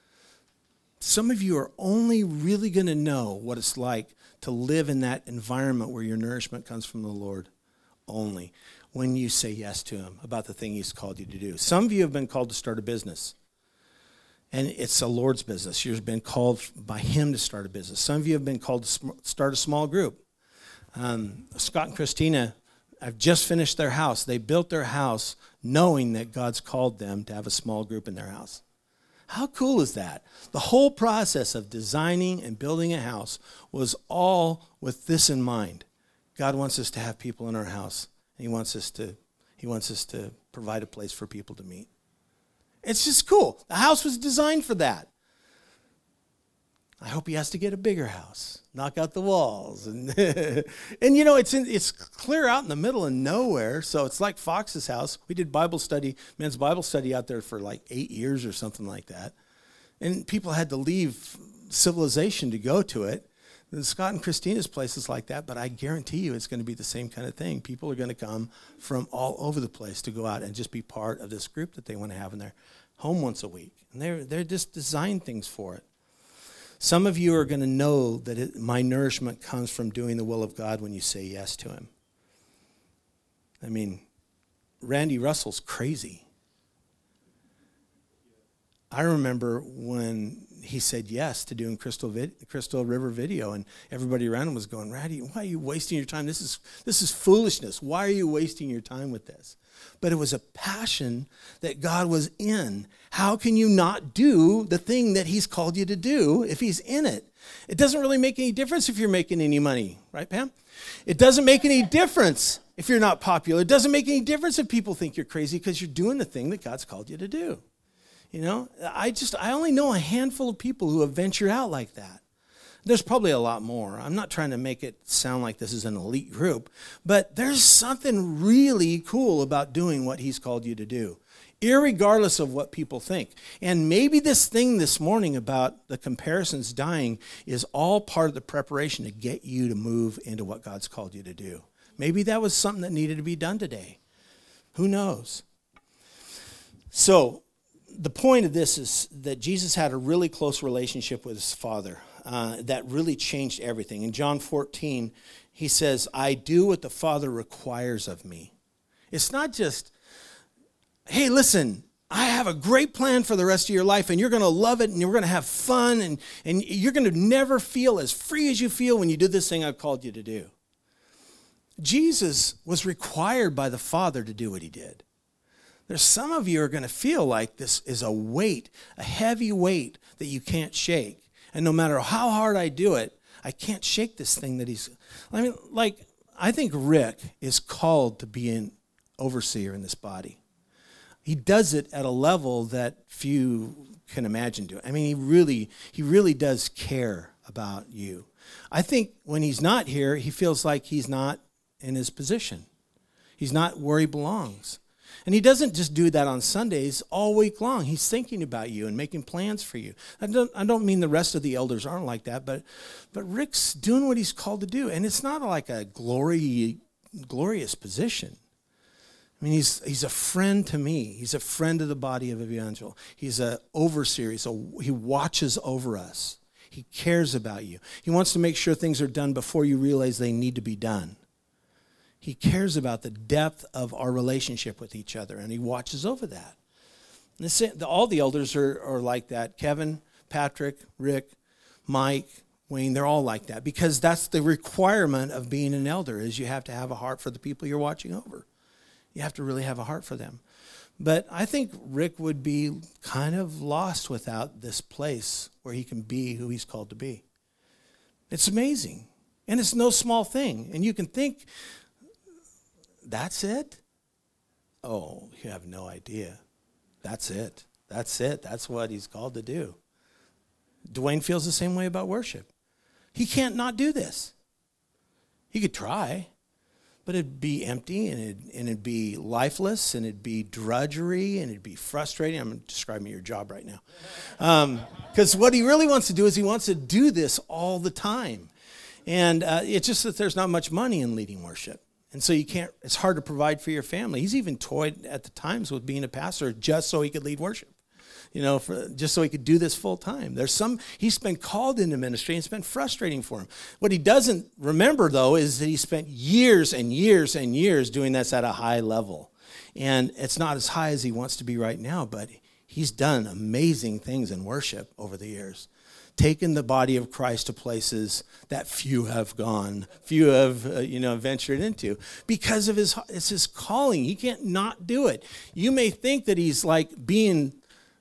Some of you are only really going to know what it's like to live in that environment where your nourishment comes from the Lord only when you say yes to Him about the thing He's called you to do. Some of you have been called to start a business, and it's a Lord's business. You've been called by Him to start a business. Some of you have been called to start a small group. Scott and Christina have just finished their house. They built their house knowing that God's called them to have a small group in their house. How cool is that? The whole process of designing and building a house was all with this in mind. God wants us to have people in our house. And He wants us to provide a place for people to meet. It's just cool. The house was designed for that. I hope he has to get a bigger house, knock out the walls. And it's clear out in the middle of nowhere, so it's like Fox's house. We did men's Bible study out there for like 8 years or something like that. And people had to leave civilization to go to it. And Scott and Christina's place is like that, but I guarantee you it's going to be the same kind of thing. People are going to come from all over the place to go out and just be part of this group that they want to have in their home once a week. And they're just designed things for it. Some of you are going to know that my nourishment comes from doing the will of God when you say yes to Him. I mean, Randy Russell's crazy. I remember when he said yes to doing Crystal River Video, and everybody around him was going, Randy, why are you wasting your time? This is foolishness. Why are you wasting your time with this? But it was a passion that God was in. How can you not do the thing that He's called you to do if He's in it? It doesn't really make any difference if you're making any money, right, Pam? It doesn't make any difference if you're not popular. It doesn't make any difference if people think you're crazy because you're doing the thing that God's called you to do. You know, I only know a handful of people who have ventured out like that. There's probably a lot more. I'm not trying to make it sound like this is an elite group, but there's something really cool about doing what He's called you to do, irregardless of what people think. And maybe this thing this morning about the comparisons dying is all part of the preparation to get you to move into what God's called you to do. Maybe that was something that needed to be done today. Who knows? So the point of this is that Jesus had a really close relationship with His Father. That really changed everything. In John 14, He says, I do what the Father requires of me. It's not just, hey, listen, I have a great plan for the rest of your life, and you're going to love it, and you're going to have fun, and you're going to never feel as free as you feel when you do this thing I've called you to do. Jesus was required by the Father to do what He did. There's some of you are going to feel like this is a weight, a heavy weight that you can't shake. And no matter how hard I do it, I can't shake this thing that I think Rick is called to be an overseer in this body. He does it at a level that few can imagine doing. I mean, he really does care about you. I think when he's not here, he feels like he's not in his position. He's not where he belongs. And he doesn't just do that on Sundays. All week long, he's thinking about you and making plans for you. I don't mean the rest of the elders aren't like that, but Rick's doing what he's called to do. And it's not like a glorious position. I mean, he's a friend to me. He's a friend of the body of Evangel. He's an overseer. He watches over us. He cares about you. He wants to make sure things are done before you realize they need to be done. He cares about the depth of our relationship with each other, and he watches over that. And all the elders are like that. Kevin, Patrick, Rick, Mike, Wayne, they're all like that, because that's the requirement of being an elder, is you have to have a heart for the people you're watching over. You have to really have a heart for them. But I think Rick would be kind of lost without this place where he can be who he's called to be. It's amazing. And it's no small thing. And you can think, that's it? Oh, you have no idea. That's it. That's it. That's what he's called to do. Dwayne feels the same way about worship. He can't not do this. He could try, but it'd be empty, and it'd be lifeless, and it'd be drudgery, and it'd be frustrating. I'm describing your job right now. Because what he really wants to do is he wants to do this all the time. And it's just that there's not much money in leading worship. And so it's hard to provide for your family. He's even toyed at the times with being a pastor just so he could lead worship. Just so he could do this full time. He's been called into ministry, and it's been frustrating for him. What he doesn't remember, though, is that he spent years and years and years doing this at a high level. And it's not as high as he wants to be right now, but he's done amazing things in worship over the years. Taken the body of Christ to places that few have ventured into, because of it's his calling. He can't not do it. You may think that he's like being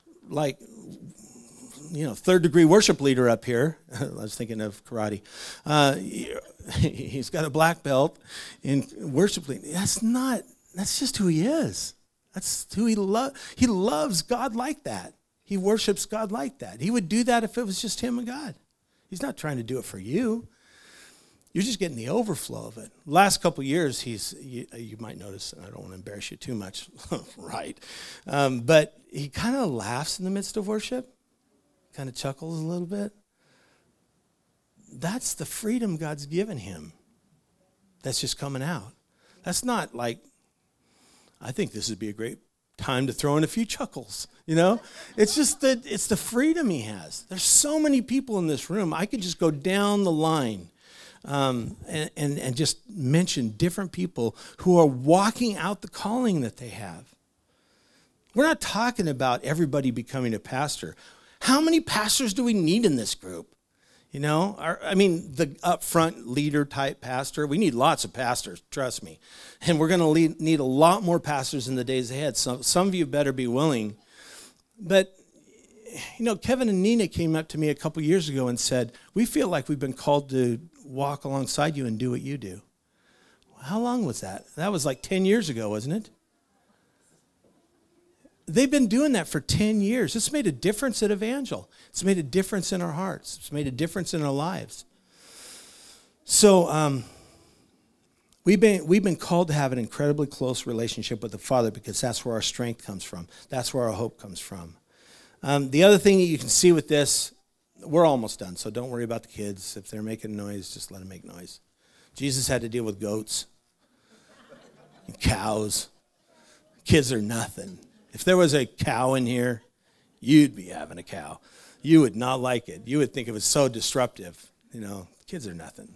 third degree worship leader up here. I was thinking of karate. He's got a black belt in worship leader. That's just who he is. That's who he loves. He loves God like that. He worships God like that. He would do that if it was just him and God. He's not trying to do it for you. You're just getting the overflow of it. Last couple of years, you might notice, and I don't want to embarrass you too much, right? But he kind of laughs in the midst of worship, kind of chuckles a little bit. That's the freedom God's given him. That's just coming out. That's not like, I think this would be a great time to throw in a few chuckles, It's just that it's the freedom he has. There's so many people in this room. I could just go down the line and just mention different people who are walking out the calling that they have. We're not talking about everybody becoming a pastor. How many pastors do we need in this group? The upfront leader type pastor. We need lots of pastors, trust me. And we're going to need a lot more pastors in the days ahead. So some of you better be willing. But, Kevin and Nina came up to me a couple years ago and said, we feel like we've been called to walk alongside you and do what you do. How long was that? That was like 10 years ago, wasn't it? They've been doing that for 10 years. It's made a difference at Evangel. It's made a difference in our hearts. It's made a difference in our lives. So we've been called to have an incredibly close relationship with the Father, because that's where our strength comes from. That's where our hope comes from. The other thing that you can see with this, we're almost done, so don't worry about the kids. If they're making noise, just let them make noise. Jesus had to deal with goats and cows. Kids are nothing. If there was a cow in here, you'd be having a cow. You would not like it. You would think it was so disruptive. Kids are nothing.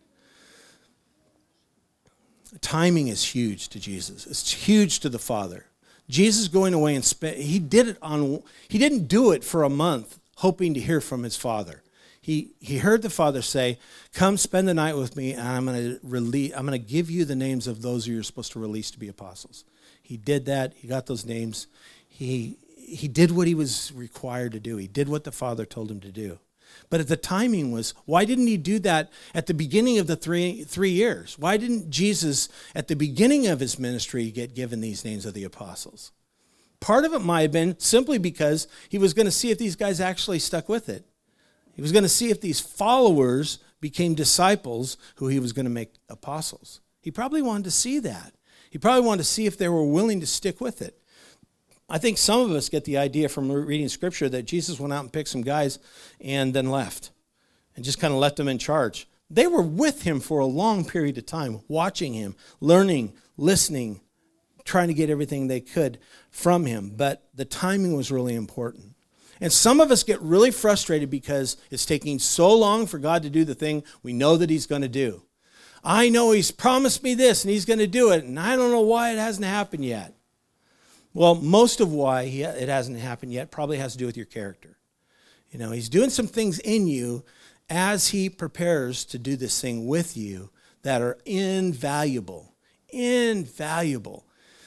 Timing is huge to Jesus. It's huge to the Father. Jesus going away and he didn't do it for a month hoping to hear from his Father. He heard the Father say, "Come spend the night with me, and I'm going to give you the names of those who you're supposed to release to be apostles." He did that. He got those names. He did what he was required to do. He did what the Father told him to do. But the timing was, why didn't he do that at the beginning of the three years? Why didn't Jesus, at the beginning of his ministry, get given these names of the apostles? Part of it might have been simply because he was going to see if these guys actually stuck with it. He was going to see if these followers became disciples who he was going to make apostles. He probably wanted to see that. He probably wanted to see if they were willing to stick with it. I think some of us get the idea from reading Scripture that Jesus went out and picked some guys and then left and just kind of left them in charge. They were with him for a long period of time, watching him, learning, listening, trying to get everything they could from him. But the timing was really important. And some of us get really frustrated because it's taking so long for God to do the thing we know that he's going to do. I know he's promised me this and he's going to do it, and I don't know why it hasn't happened yet. Well, most of why it hasn't happened yet probably has to do with your character. You know, he's doing some things in you as he prepares to do this thing with you that are invaluable. Invaluable.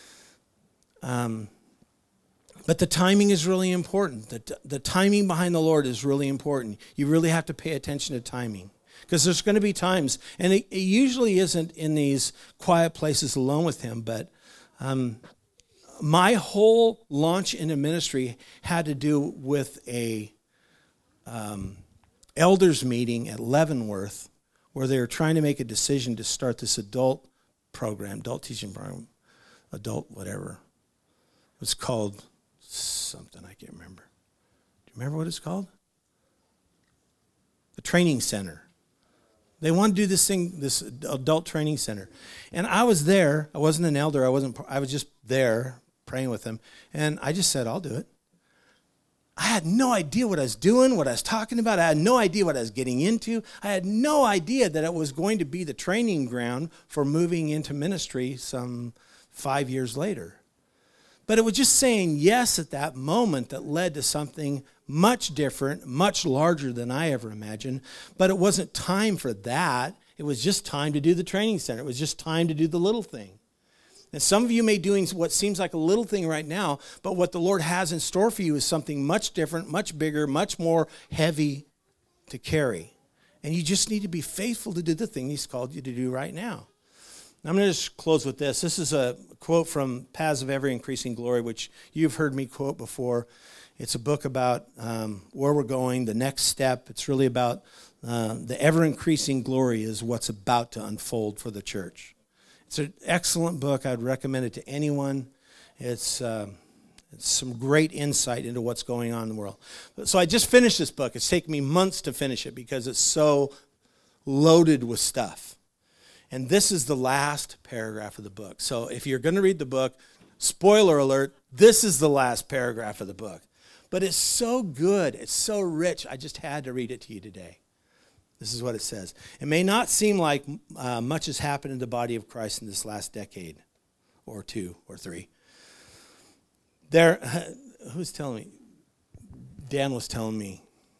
But the timing is really important. The timing behind the Lord is really important. You really have to pay attention to timing. Because there's going to be times, and it usually isn't in these quiet places alone with him, but my whole launch into ministry had to do with a elders meeting at Leavenworth where they were trying to make a decision to start this adult program, adult teaching program, adult whatever. It was called something, I can't remember. Do you remember what it's called? The training center. They wanted to do this thing, this adult training center. And I was there. I wasn't an elder. I was just there praying with them. And I just said, I'll do it. I had no idea what I was doing, what I was talking about. I had no idea what I was getting into. I had no idea that it was going to be the training ground for moving into ministry some 5 years later. But it was just saying yes at that moment that led to something much different, much larger than I ever imagined. But it wasn't time for that. It was just time to do the training center. It was just time to do the little thing. And some of you may be doing what seems like a little thing right now, but what the Lord has in store for you is something much different, much bigger, much more heavy to carry. And you just need to be faithful to do the thing he's called you to do right now. I'm going to just close with this. This is a quote from Paths of Ever Increasing Glory, which you've heard me quote before. It's a book about where we're going, the next step. It's really about the ever-increasing glory is what's about to unfold for the church. It's an excellent book. I'd recommend it to anyone. It's some great insight into what's going on in the world. So I just finished this book. It's taken me months to finish it because it's so loaded with stuff. And this is the last paragraph of the book. So if you're going to read the book, spoiler alert, this is the last paragraph of the book. But it's so good. It's so rich. I just had to read it to you today. This is what it says. It may not seem like much has happened in the body of Christ in this last decade or 2 or 3. Who's telling me? Dan was telling me,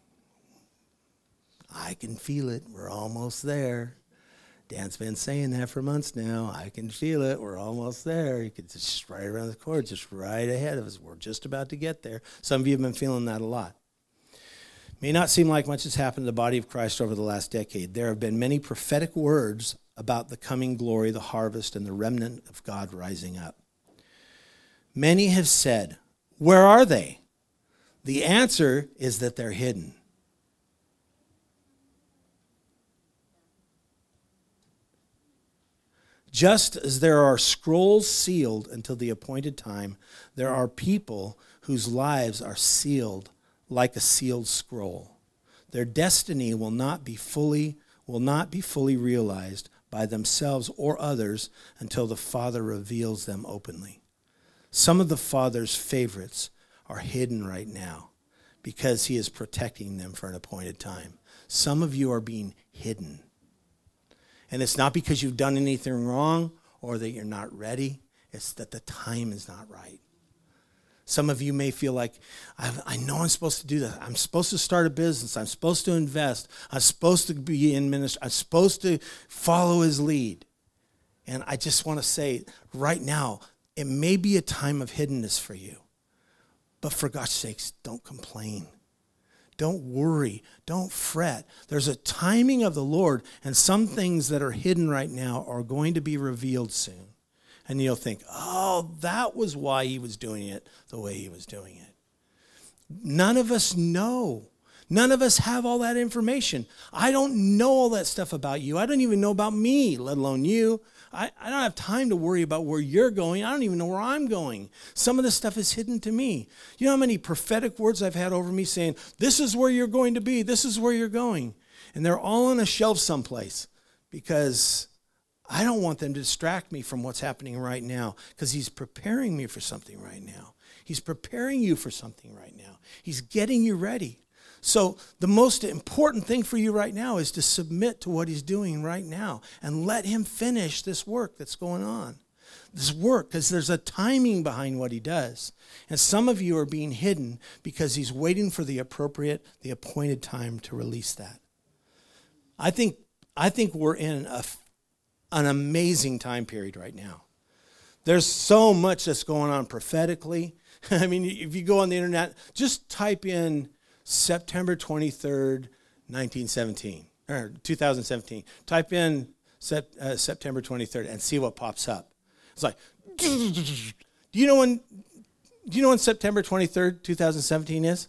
I can feel it. We're almost there. Dan's been saying that for months now. I can feel it. We're almost there. It's just right around the corner, just right ahead of us. We're just about to get there. Some of you have been feeling that a lot. May not seem like much has happened in the body of Christ over the last decade. There have been many prophetic words about the coming glory, the harvest, and the remnant of God rising up. Many have said, where are they? The answer is that they're hidden. Just as there are scrolls sealed until the appointed time, there are people whose lives are sealed like a sealed scroll. Their destiny will not be fully realized by themselves or others until the Father reveals them openly. Some of the Father's favorites are hidden right now because he is protecting them for an appointed time. Some of you are being hidden. And it's not because you've done anything wrong or that you're not ready. It's that the time is not right. Some of you may feel like, I know I'm supposed to do that. I'm supposed to start a business. I'm supposed to invest. I'm supposed to be in ministry. I'm supposed to follow his lead. And I just want to say, right now, it may be a time of hiddenness for you. But for God's sakes, don't complain. Don't worry. Don't fret. There's a timing of the Lord, and some things that are hidden right now are going to be revealed soon. And you'll think, oh, that was why he was doing it the way he was doing it. None of us know. None of us have all that information. I don't know all that stuff about you. I don't even know about me, let alone you. I don't have time to worry about where you're going. I don't even know where I'm going. Some of this stuff is hidden to me. You know how many prophetic words I've had over me saying, this is where you're going to be, this is where you're going. And they're all on a shelf someplace because I don't want them to distract me from what's happening right now, because he's preparing me for something right now. He's preparing you for something right now. He's getting you ready. So the most important thing for you right now is to submit to what he's doing right now and let him finish this work that's going on. This work, because there's a timing behind what he does. And some of you are being hidden because he's waiting for the appointed time to release that. I think we're in an amazing time period right now. There's so much that's going on prophetically. I mean, if you go on the internet, just type in September 23rd, 1917, or 2017. Type in September 23rd and see what pops up. It's like, do you know when September 23rd, 2017 is?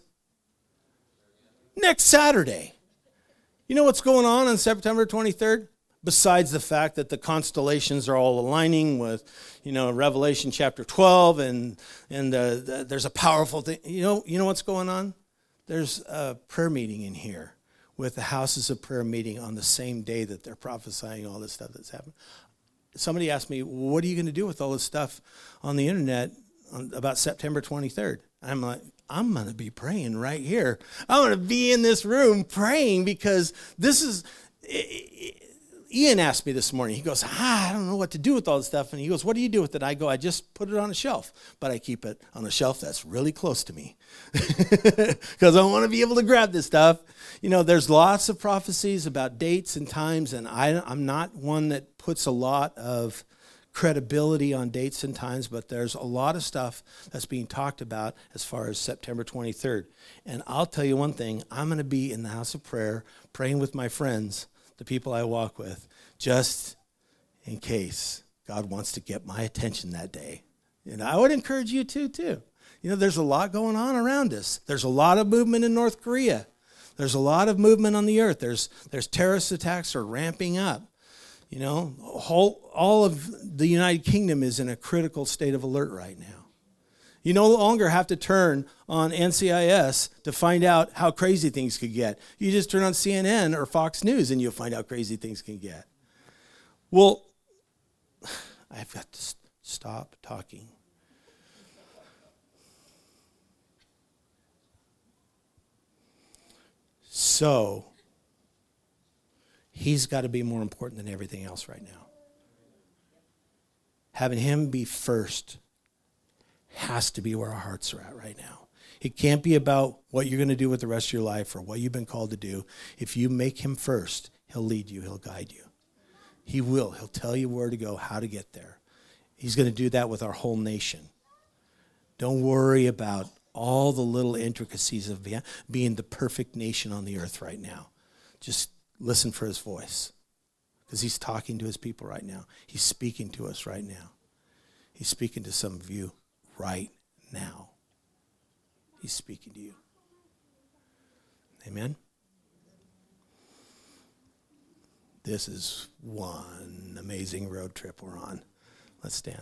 Next Saturday. You know what's going on September 23rd? Besides the fact that the constellations are all aligning with, Revelation chapter 12, and there's a powerful thing. You know what's going on? There's a prayer meeting in here with the houses of prayer meeting on the same day that they're prophesying all this stuff that's happening. Somebody asked me, what are you going to do with all this stuff on the internet about September 23rd? I'm like, I'm going to be praying right here. I'm going to be in this room praying, because this is... Ian asked me this morning, he goes, I don't know what to do with all this stuff. And he goes, what do you do with it? I go, I just put it on a shelf, but I keep it on a shelf that's really close to me because I want to be able to grab this stuff. There's lots of prophecies about dates and times, and I'm not one that puts a lot of credibility on dates and times, but there's a lot of stuff that's being talked about as far as September 23rd. And I'll tell you one thing, I'm going to be in the house of prayer, praying with my friends, the people I walk with, just in case God wants to get my attention that day. And I would encourage you too. There's a lot going on around us. There's a lot of movement in North Korea. There's a lot of movement on the earth. There's terrorist attacks are ramping up. All of the United Kingdom is in a critical state of alert right now. You no longer have to turn on NCIS to find out how crazy things could get. You just turn on CNN or Fox News and you'll find out crazy things can get. Well, I've got to stop talking. So, he's got to be more important than everything else right now. Having him be first has to be where our hearts are at right now. It can't be about what you're going to do with the rest of your life or what you've been called to do. If you make him first, he'll lead you, he'll guide you. He will. He'll tell you where to go, how to get there. He's going to do that with our whole nation. Don't worry about all the little intricacies of being the perfect nation on the earth right now. Just listen for his voice, because he's talking to his people right now. He's speaking to us right now. He's speaking to some of you right now. He's speaking to you. Amen? This is one amazing road trip we're on. Let's stand.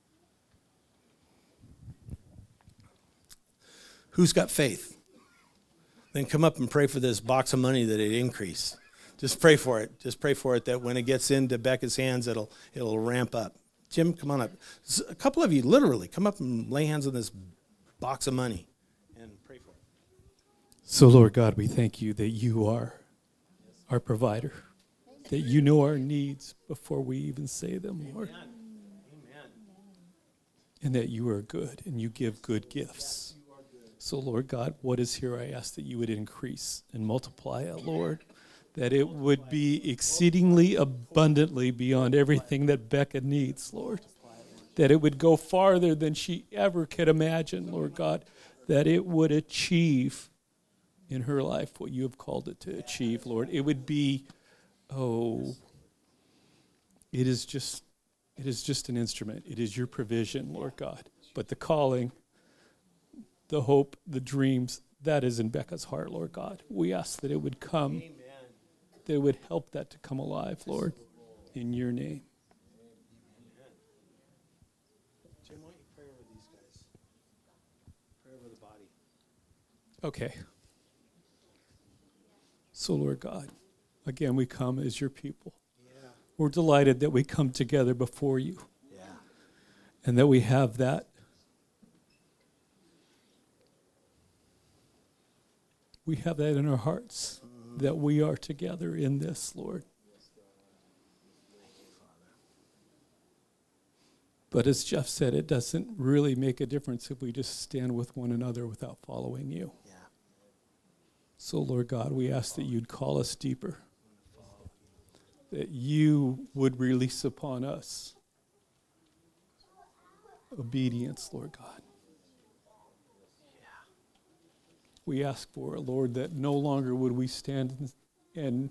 Who's got faith? Then come up and pray for this box of money that it increase. Just pray for it. Just pray for it that when it gets into Becca's hands, it'll ramp up. Jim, come on up. A couple of you, literally, come up and lay hands on this box of money and pray for it. So, Lord God, we thank you that you are our provider, that you know our needs before we even say them, Lord. Amen. And that you are good and you give good gifts. So, Lord God, what is here, I ask that you would increase and multiply it, Lord, that it would be exceedingly abundantly beyond everything that Becca needs, Lord, that it would go farther than she ever could imagine, Lord God, that it would achieve in her life what you have called it to achieve, Lord. It would be, it is just an instrument. It is your provision, Lord God. But the calling, the hope, the dreams, that is in Becca's heart, Lord God. We ask that it would come, Amen. that it would help that to come alive, Lord, in your name. Jim, why don't you pray over these guys? Pray over the body. Okay. So, Lord God, again, we come as your people. Yeah. We're delighted that we come together before you Yeah. and that we have that. We have that in our hearts, that we are together in this, Lord. But as Jeff said, it doesn't really make a difference if we just stand with one another without following you. Yeah. So, Lord God, we ask that you'd call us deeper, that you would release upon us obedience, Lord God. We ask for it, Lord, that no longer would we stand and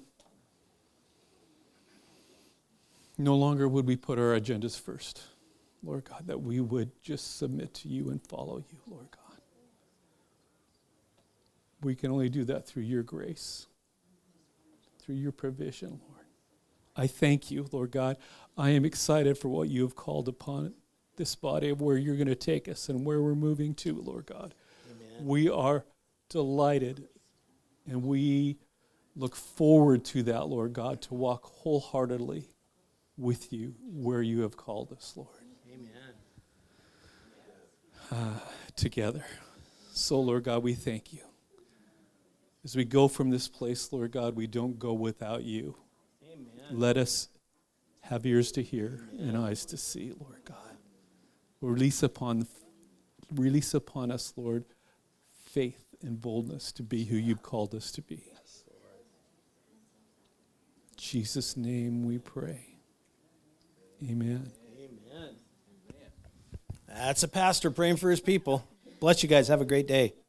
no longer would we put our agendas first, Lord God, that we would just submit to you and follow you, Lord God. We can only do that through your grace, through your provision, Lord. I thank you, Lord God. I am excited for what you have called upon this body, of where you're going to take us and where we're moving to, Lord God. Amen. We are delighted, and we look forward to that, Lord God, to walk wholeheartedly with you where you have called us, Lord. Amen. Together. So, Lord God, we thank you. As we go from this place, Lord God, we don't go without you. Amen. Let us have ears to hear and eyes to see, Lord God. Release upon us, Lord, faith and boldness to be who you've called us to be. In Jesus' name we pray. Amen. Amen. That's a pastor praying for his people. Bless you guys. Have a great day.